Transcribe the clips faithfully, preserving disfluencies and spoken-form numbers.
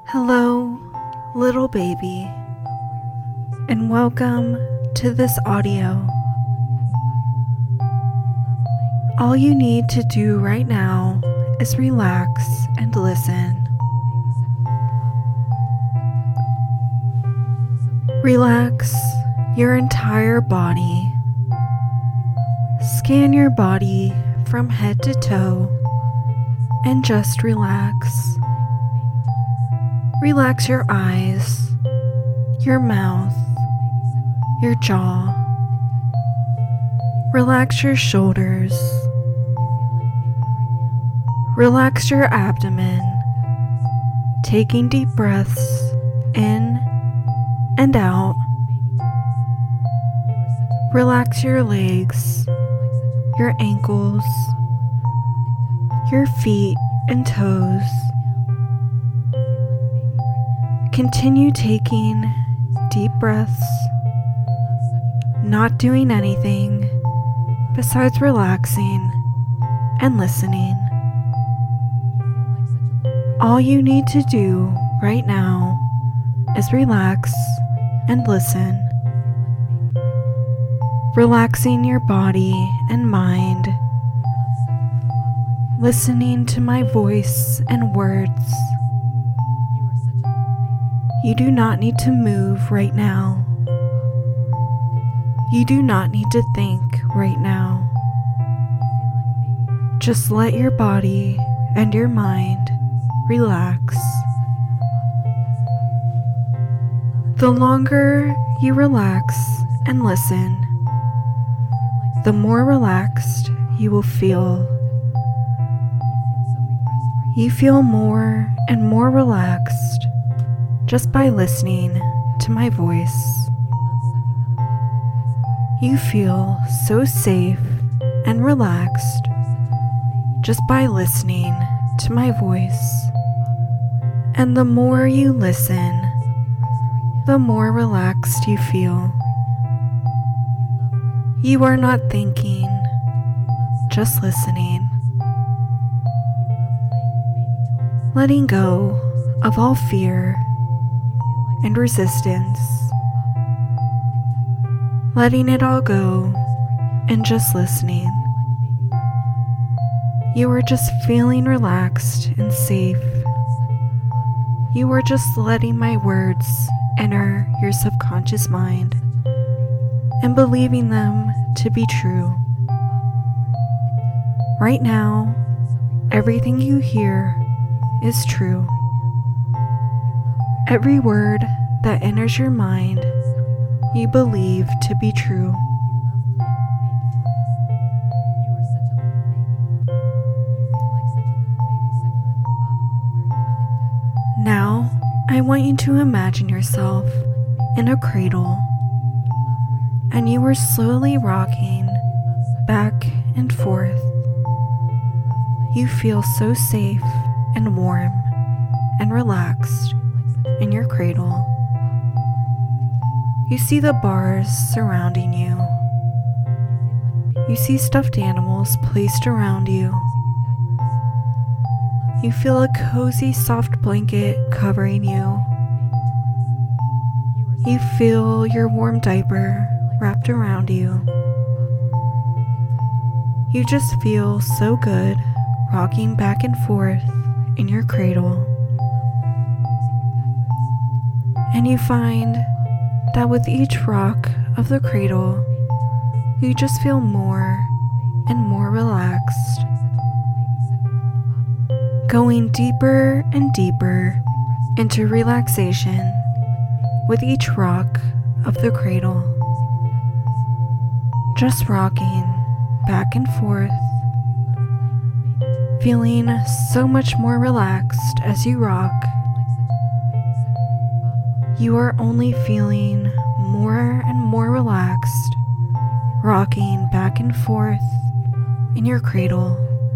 Hello, little baby, and welcome to this audio. All you need to do right now is relax and listen. Relax your entire body. Scan your body from head to toe and just relax. Relax your eyes, your mouth, your jaw. Relax your shoulders. Relax your abdomen, taking deep breaths in and out. Relax your legs, your ankles, your feet and toes. Continue taking deep breaths, not doing anything besides relaxing and listening. All you need to do right now is relax and listen. Relaxing your body and mind, listening to my voice and words. You do not need to move right now. You do not need to think right now. Just let your body and your mind relax. The longer you relax and listen, the more relaxed you will feel. You feel more and more relaxed just by listening to my voice. You feel so safe and relaxed just by listening to my voice. And the more you listen, the more relaxed you feel. You are not thinking, just listening. Letting go of all fear and resistance. Letting it all go and just listening. You are just feeling relaxed and safe. You are just letting my words enter your subconscious mind and believing them to be true. Right now, everything you hear is true. Every word that enters your mind, you believe to be true. Now, I want you to imagine yourself in a cradle, and you are slowly rocking back and forth. You feel so safe and warm and relaxed in your cradle. You see the bars surrounding you. You see stuffed animals placed around you. You feel a cozy soft blanket covering you. You feel your warm diaper wrapped around you. You just feel so good rocking back and forth in your cradle. And you find that with each rock of the cradle, you just feel more and more relaxed, going deeper and deeper into relaxation with each rock of the cradle, just rocking back and forth, feeling so much more relaxed as you rock. You are only feeling more and more relaxed, rocking back and forth in your cradle,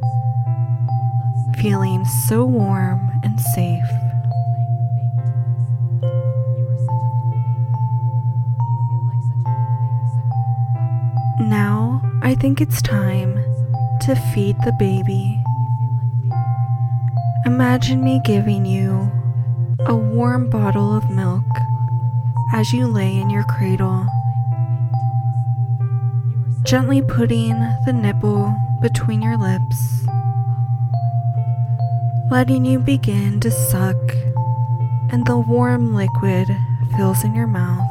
feeling so warm and safe. Now, I think it's time to feed the baby. Imagine me giving you a warm bottle of milk as you lay in your cradle, gently putting the nipple between your lips, letting you begin to suck, and the warm liquid fills in your mouth.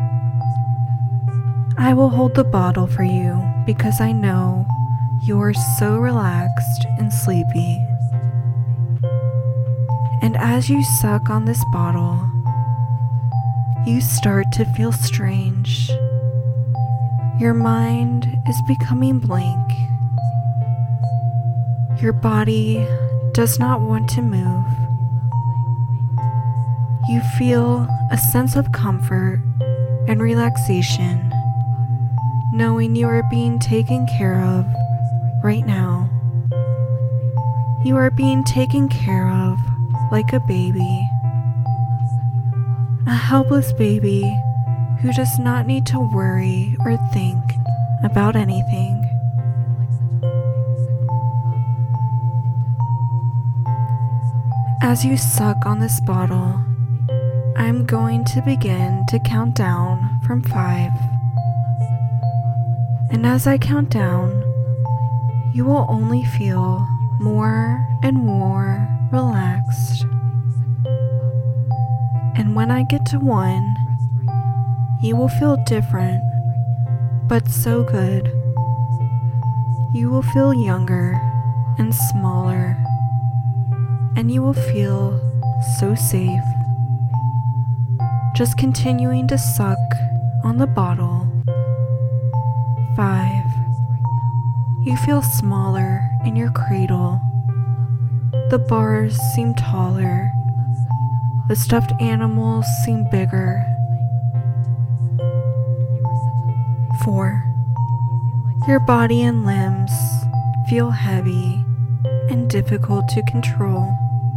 I will hold the bottle for you because I know you are so relaxed and sleepy. And as you suck on this bottle, you start to feel strange. Your mind is becoming blank. Your body does not want to move. You feel a sense of comfort and relaxation, knowing you are being taken care of right now. You are being taken care of like a baby, a helpless baby who does not need to worry or think about anything. As you suck on this bottle, I'm going to begin to count down from five. And as I count down, you will only feel more and more relaxed. And when I get to one, you will feel different, but so good. You will feel younger and smaller, and you will feel so safe. Just continuing to suck on the bottle. Five. You feel smaller in your cradle. The bars seem taller. The stuffed animals seem bigger. Four. Your body and limbs feel heavy and difficult to control.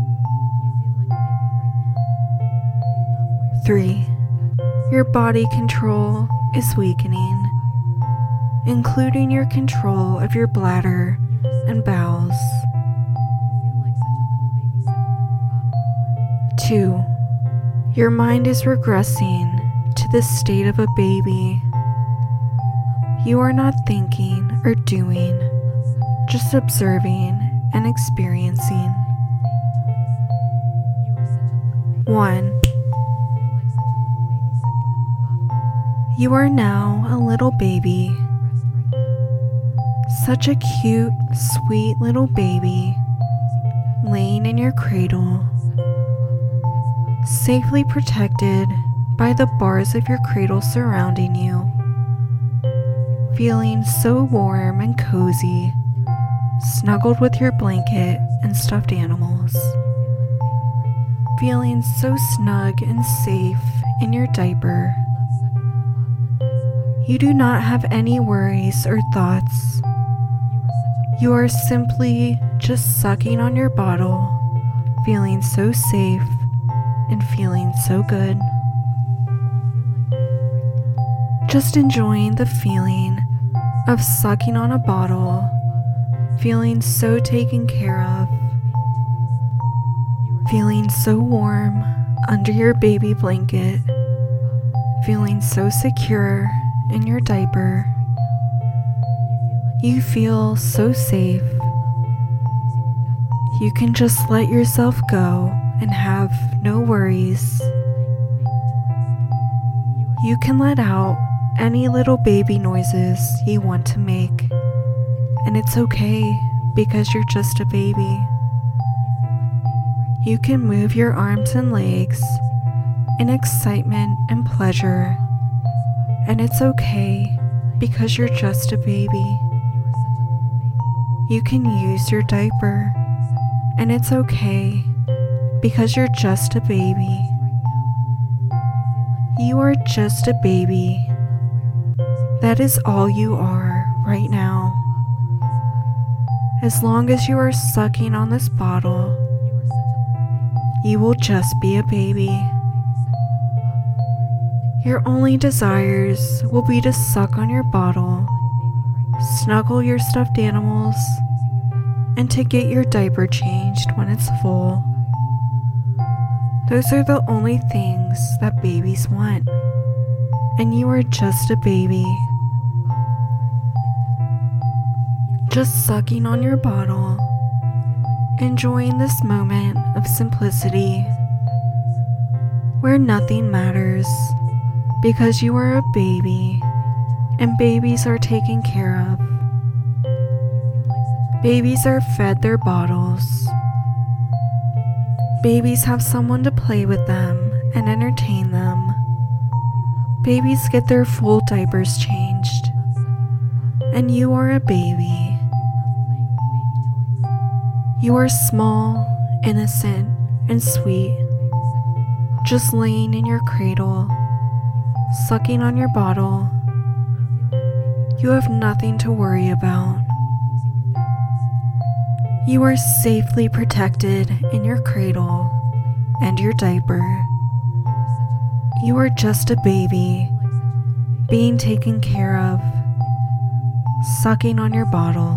Three. Your body control is weakening, including your control of your bladder and bowels. Two. Your mind is regressing to the state of a baby. You are not thinking or doing, just observing and experiencing. One. You are now a little baby. Such a cute, sweet little baby, laying in your cradle, safely protected by the bars of your cradle surrounding you, feeling so warm and cozy, snuggled with your blanket and stuffed animals, feeling so snug and safe in your diaper. You do not have any worries or thoughts. You are simply just sucking on your bottle, feeling so safe and feeling so good. Just enjoying the feeling of sucking on a bottle, feeling so taken care of, feeling so warm under your baby blanket, feeling so secure in your diaper. You feel so safe. You can just let yourself go and have no worries. You can let out any little baby noises you want to make, and it's okay because you're just a baby. You can move your arms and legs in excitement and pleasure, and it's okay because you're just a baby. You can use your diaper, and it's okay because you're just a baby. You are just a baby. That is all you are right now. As long as you are sucking on this bottle, you will just be a baby. Your only desires will be to suck on your bottle, snuggle your stuffed animals, and to get your diaper changed when it's full. Those are the only things that babies want, and you are just a baby. Just sucking on your bottle, enjoying this moment of simplicity where nothing matters because you are a baby and babies are taken care of. Babies are fed their bottles. Babies have someone to play with them and entertain them. Babies get their full diapers changed, and you are a baby. You are small, innocent, and sweet, just laying in your cradle, sucking on your bottle. You have nothing to worry about. You are safely protected in your cradle and your diaper. You are just a baby, being taken care of, sucking on your bottle.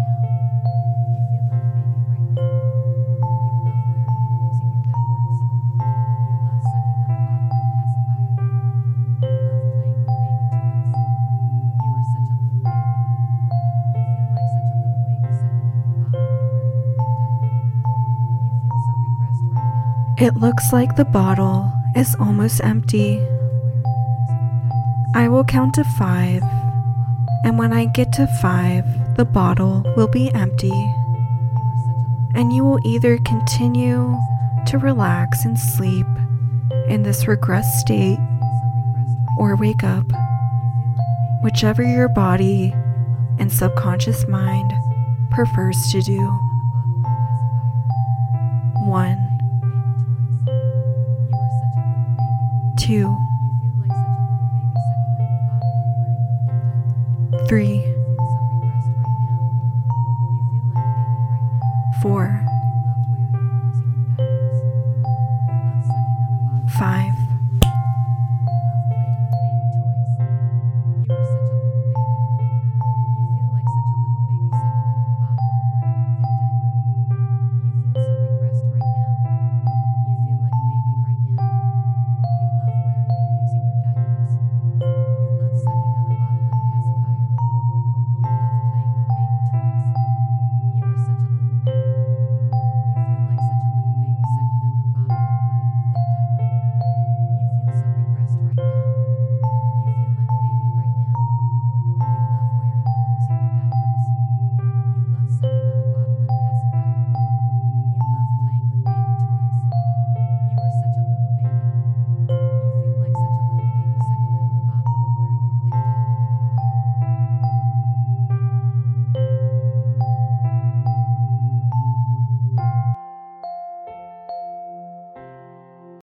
It looks like the bottle is almost empty. I will count to five, and when I get to five, the bottle will be empty, and you will either continue to relax and sleep in this regressed state or wake up, whichever your body and subconscious mind prefers to do. One. Two, three, four, five,